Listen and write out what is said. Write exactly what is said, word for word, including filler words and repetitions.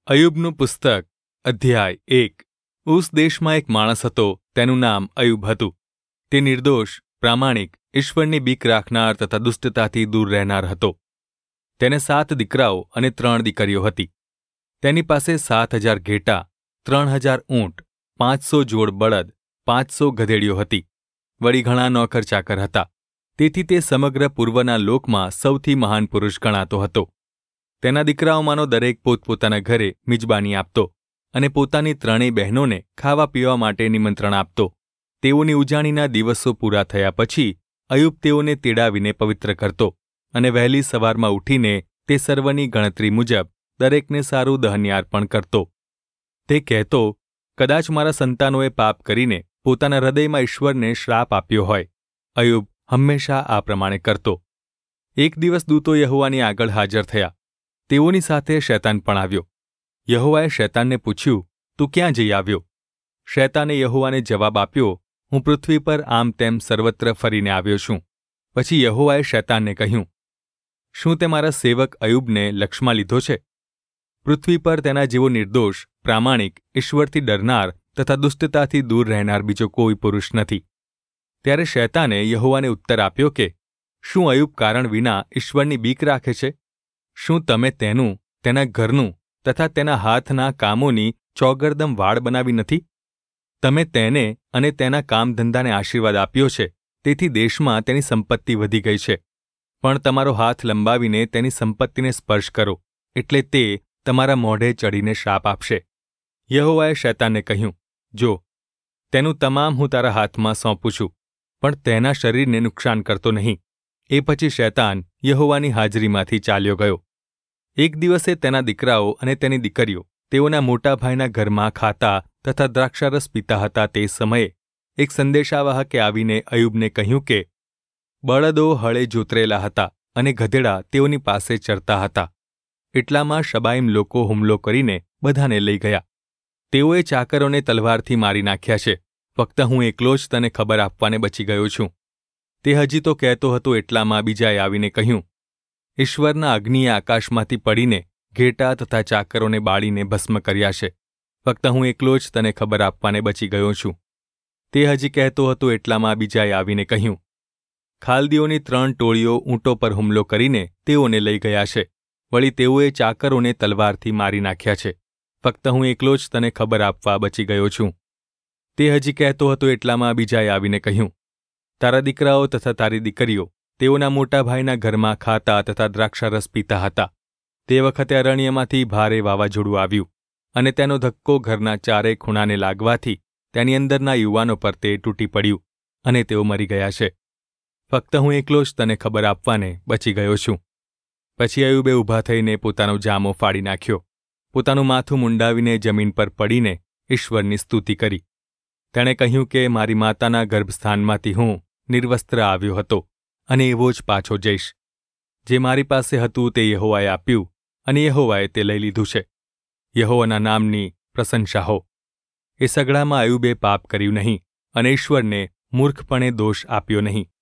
અયુબનું પુસ્તક અધ્યાય એક. ઉસ દેશમાં એક માણસ હતો, તેનું નામ અયુબ હતું. તે નિર્દોષ, પ્રામાણિક, ઈશ્વરની બીક રાખનાર તથા દુષ્ટતાથી દૂર રહેનાર હતો. તેને સાત દીકરાઓ અને ત્રણ દીકરીઓ હતી. તેની પાસે સાત હજાર ઘેટા, ત્રણ હજાર ઊંટ, પાંચસો જોડ બળદ, પાંચસો ગધેડીઓ હતી. વળી ઘણા નોકર ચાકર હતા. તેથી તે સમગ્ર પૂર્વના લોકમાં સૌથી મહાન પુરુષ ગણાતો હતો. તેના દીકરાઓમાંનો દરેક પોતપોતાના ઘરે મિજબાની આપતો અને પોતાની ત્રણેય બહેનોને ખાવા પીવા માટે નિમંત્રણ આપતો. તેઓની ઉજાણીના દિવસો પૂરા થયા પછી અયુબ તેઓને તેડાવીને પવિત્ર કરતો અને વહેલી સવારમાં ઉઠીને તે સર્વની ગણતરી મુજબ દરેકને સારું દહન્યાર્પણ કરતો. તે કહેતો, કદાચ મારા સંતાનોએ પાપ કરીને પોતાના હૃદયમાં ઈશ્વરને શ્રાપ આપ્યો હોય. અયુબ હંમેશા આ પ્રમાણે કરતો. એક દિવસ દૂતો યહોવાની આગળ હાજર થયા. તેઓની સાથે શૈતાન પણ આવ્યો. યહોવાએ શૈતાનને પૂછ્યું, તું ક્યાં જઈ આવ્યો? શૈતાને યહોવાને જવાબ આપ્યો, હું પૃથ્વી પર આમ તેમ સર્વત્ર ફરીને આવ્યો છું. પછી યહોવાએ શૈતાનને કહ્યું, શું તે મારા સેવક અયુબને લક્ષમાં લીધો છે? પૃથ્વી પર તેના જેવો નિર્દોષ, પ્રામાણિક, ઈશ્વરથી ડરનાર તથા દુષ્ટતાથી દૂર રહેનાર બીજો કોઈ પુરુષ નથી. ત્યારે શૈતાને યહોવાને ઉત્તર આપ્યો કે, શું અયુબ કારણ વિના ઈશ્વરની બીક રાખે છે? શું તમે તેનું, તેના ઘરનું તથા તેના હાથના કામોની ચોગરદમ વાડ બનાવી નથી? તમે તેને અને તેના કામધંધાને આશીર્વાદ આપ્યો છે, તેથી દેશમાં તેની સંપત્તિ વધી ગઈ છે. પણ તમારો હાથ લંબાવીને તેની સંપત્તિને સ્પર્શ કરો, એટલે તે તમારા મોઢે ચડીને શ્રાપ આપશે. યહોવાએ શૈતાનને કહ્યું, જો, તેનું તમામ હું તારા હાથમાં સોંપું છું, પણ તેના શરીરને નુકસાન કરતો નહીં. એ પછી શૈતાન યહોવાની હાજરીમાંથી ચાલ્યો ગયો. એક દિવસે તેના દીકરાઓ અને તેની દીકરીઓ તેઓના મોટા ભાઈના ઘરમાં ખાતા તથા દ્રાક્ષારસ પીતા હતા. તે સમયે એક સંદેશાવાહકે આવીને અયુબને કહ્યું કે બળદો હળે જોતરેલા હતા અને ગધેડા તેઓની પાસે ચરતા હતા. એટલામાં શબાઈમ લોકો હુમલો કરીને બધાને લઈ ગયા. તેઓએ ચાકરોને તલવારથી મારી નાખ્યા છે. ફક્ત હું એકલો જ તને ખબર આપવાને બચી ગયો છું. તે હજી તો કહેતો હતો એટલામાં બીજાએ આવીને કહ્યું, ઈશ્વરના અગ્નિએ આકાશમાંથી પડીને ઘેટા તથા ચાકરોને બાળીને ભસ્મ કર્યા છે. ફક્ત હું એકલો જ તને ખબર આપવાને બચી ગયો છું. તે હજી કહેતો હતો એટલામાં બીજાએ આવીને કહ્યું, ખાલદીઓની ત્રણ ટોળીઓ ઊંટો પર હુમલો કરીને તેઓને લઈ ગયા છે. વળી તેઓએ ચાકરોને તલવારથી મારી નાખ્યા છે. ફક્ત હું એકલો જ તને ખબર આપવા બચી ગયો છું. તે હજી કહેતો હતો એટલામાં બીજાએ આવીને કહ્યું, તારા દીકરાઓ તથા તારી દીકરીઓ તેઓના મોટા ભાઈના ઘરમાં ખાતા તથા દ્રાક્ષારસ પીતા હતા. તે વખતે અરણ્યમાંથી ભારે વાવાઝોડું આવ્યું અને તેનો ધક્કો ઘરના ચારે ખૂણાને લાગવાથી તેની અંદરના યુવાનો પર તે તૂટી પડ્યું અને તેઓ મરી ગયા છે. ફક્ત હું એકલો જ તને ખબર આપવાને બચી ગયો છું. પછી અયુબે ઊભા થઈને પોતાનો જામો ફાડી નાખ્યો, પોતાનું માથું મુંડાવીને જમીન પર પડીને ઈશ્વરની સ્તુતિ કરી. તેણે કહ્યું કે મારી માતાના ગર્ભસ્થાનમાંથી હું નિર્વસ્ત્ર આવ્યો હતો અને એવો જ પાછો જઈશ. જે મારી પાસે હતું તે યહોવાએ આપ્યું અને યહોવાએ તે લઈ લીધું છે. યહોવાના નામની પ્રશંસા હો. એ સગડામાં અયુબે પાપ કર્યું નહીં અને ઈશ્વરને મૂર્ખપણે દોષ આપ્યો નહીં.